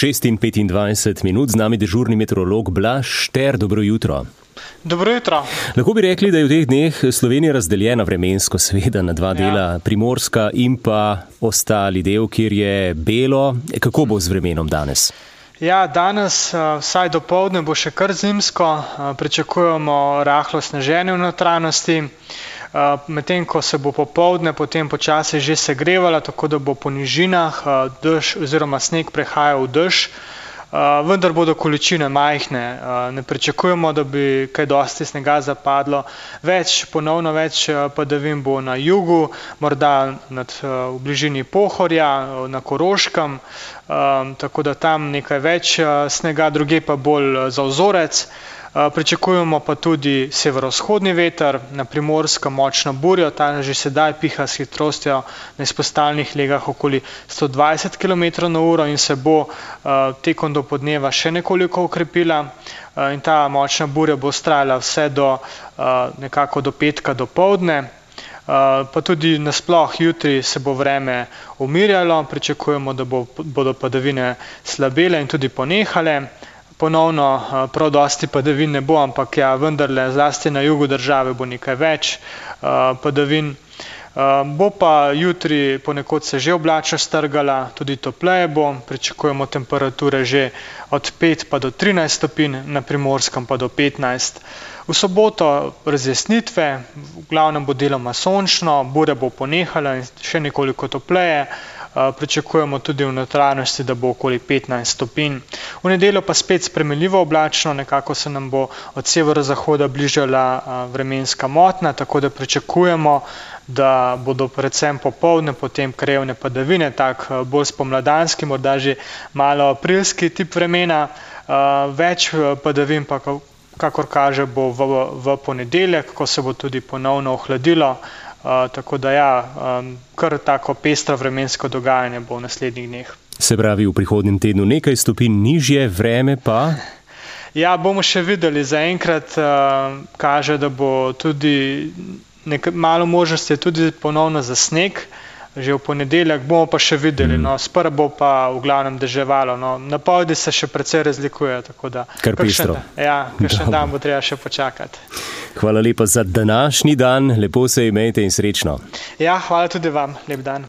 6:25, z nami dežurni meteorolog Blaž Šter. Dobro jutro. Dobro jutro. Lahko bi rekli, da je v teh dneh Slovenija razdeljena vremensko, seveda na dva dela, Primorska in pa ostali del, kjer je belo. Kako bo z vremenom danes? Ja, danes vsaj dopoldne bo še kar zimsko, pričakujemo rahlo sneženje v notranjosti, medtem ko se bo popoldne potem počasi že segrevala, tako da bo po nižinah dež oziroma sneg prehajal v dež, vendar bodo količine majhne. Ne pričakujemo, da bi kaj dosti snega zapadlo. Ponovno več padavin bo na jugu, morda v bližini Pohorja, na Koroškem, tako da tam nekaj več snega, drugje pa bolj za vzorec. Pričakujemo pa tudi severovzhodni veter, na Primorskem močno burjo, ta že sedaj piha s hitrostjo na izpostavljenih legah okoli 120 km/h in se bo tekom dopoldneva še nekoliko okrepila. In ta močna burja bo vztrajala vse nekako do petka dopoldne. Pa tudi nasploh jutri se bo vreme umirjalo, pričakujemo, da bodo padavine slabele in tudi ponehale. Ponovno prav dosti padavin ne bo, ampak vendarle zlasti na jugu države bo nekaj več padavin. Bo pa jutri ponekod se že oblačnost strgala, tudi topleje bo, pričakujemo temperature že od 5 pa do 13 stopinj, na Primorskem pa do 15. V soboto razjasnitve, v glavnem bo deloma sončno, burja bo ponehala in še nekoliko topleje. Pričakujemo tudi v notranjosti, da bo okoli 15 stopinj. V nedeljo pa spet spremenljivo oblačno, nekako se nam bo od severozahoda bližala vremenska motnja, tako da pričakujemo, da bodo predvsem popoldne potem krajevne padavine, tak bolj spomladanski, morda že malo aprilski tip vremena. Več padavin pa, kakor kaže, bo v ponedeljek, ko se bo tudi ponovno ohladilo. Tako da kar tako pestro vremensko dogajanje bo v naslednjih dneh. Se pravi, v prihodnjem tednu nekaj stopinj nižje, vreme pa? Ja, bomo še videli. Zaenkrat kaže, da bo tudi malo možnosti tudi ponovno za sneg, že v ponedeljek, bomo pa še videli. Sprva bo pa v glavnem deževalo. Napovedi se še precej razlikujejo, tako da kar pestro. Kakšen dan bo treba še počakati. Hvala lepa za današnji dan, lepo se imejte in srečno. Ja, hvala tudi vam, lep dan.